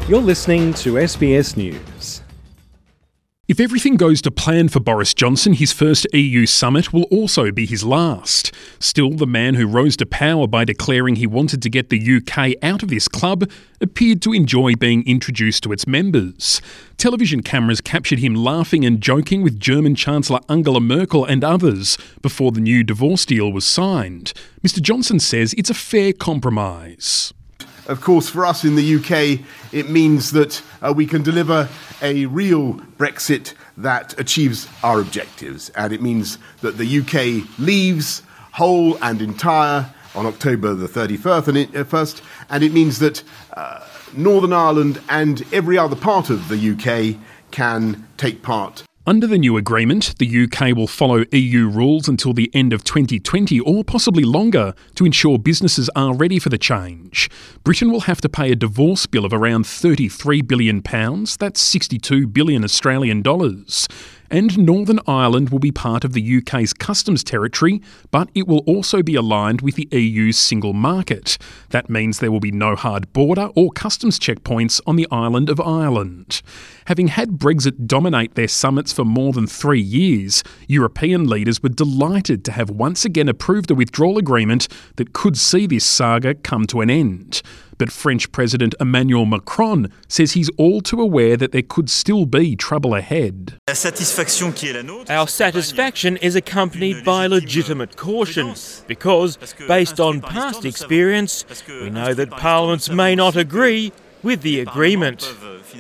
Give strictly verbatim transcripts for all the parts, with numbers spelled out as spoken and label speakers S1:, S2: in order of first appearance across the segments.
S1: You're listening to S B S News.
S2: If everything goes to plan for Boris Johnson, his first E U summit will also be his last. Still, the man who rose to power by declaring he wanted to get the U K out of this club appeared to enjoy being introduced to its members. Television cameras captured him laughing and joking with German Chancellor Angela Merkel and others before the new divorce deal was signed. Mister Johnson says it's a fair compromise.
S3: Of course, for us in the U K, it means that uh, we can deliver a real Brexit that achieves our objectives. And it means that the U K leaves whole and entire on October the thirty-first. And it, uh, first, and it means that uh, Northern Ireland and every other part of the U K can take part.
S2: Under the new agreement, the U K will follow E U rules until the end of twenty twenty or possibly longer to ensure businesses are ready for the change. Britain will have to pay a divorce bill of around thirty-three billion pounds, that's sixty-two billion Australian dollars. And Northern Ireland will be part of the U K's customs territory, but it will also be aligned with the E U's single market. That means there will be no hard border or customs checkpoints on the island of Ireland. Having had Brexit dominate their summits for more than three years, European leaders were delighted to have once again approved a withdrawal agreement that could see this saga come to an end. But French President Emmanuel Macron says he's all too aware that there could still be trouble ahead.
S4: Our satisfaction is accompanied by legitimate caution, because, based on past experience, we know that parliaments may not agree with the agreement.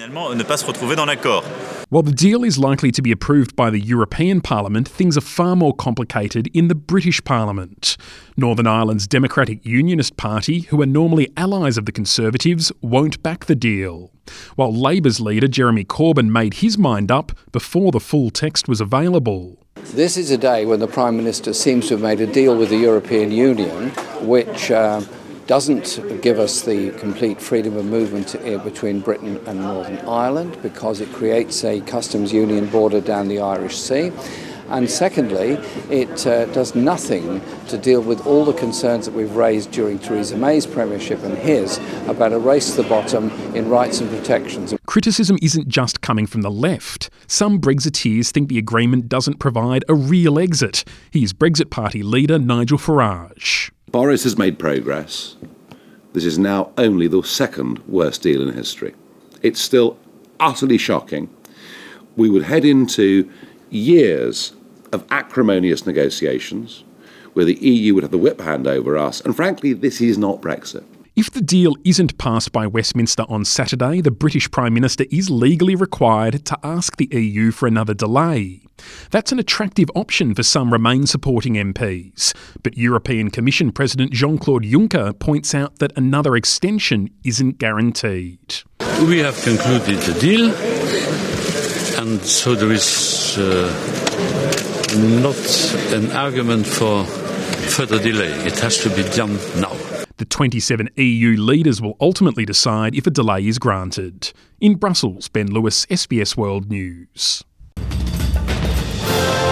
S2: While the deal is likely to be approved by the European Parliament, things are far more complicated in the British Parliament. Northern Ireland's Democratic Unionist Party, who are normally allies of the Conservatives, won't back the deal. While Labour's leader Jeremy Corbyn made his mind up before the full text was available.
S5: This is a day when the Prime Minister seems to have made a deal with the European Union, which uh, doesn't give us the complete freedom of movement between Britain and Northern Ireland, because it creates a customs union border down the Irish Sea. And secondly, it uh, does nothing to deal with all the concerns that we've raised during Theresa May's premiership and his about a race to the bottom in rights and protections.
S2: Criticism isn't just coming from the left. Some Brexiteers think the agreement doesn't provide a real exit. Here's Brexit Party leader Nigel Farage.
S6: Boris has made progress. This is now only the second worst deal in history. It's still utterly shocking. We would head into years of acrimonious negotiations where the E U would have the whip hand over us, and frankly, this is not Brexit.
S2: If the deal isn't passed by Westminster on Saturday, the British Prime Minister is legally required to ask the E U for another delay. That's an attractive option for some Remain supporting M Ps, but European Commission President Jean-Claude Juncker points out that another extension isn't guaranteed.
S7: We have concluded the deal, and so there is uh, not an argument for further delay. It has to be done now.
S2: The twenty-seven E U leaders will ultimately decide if a delay is granted. In Brussels, Ben Lewis, S B S World News.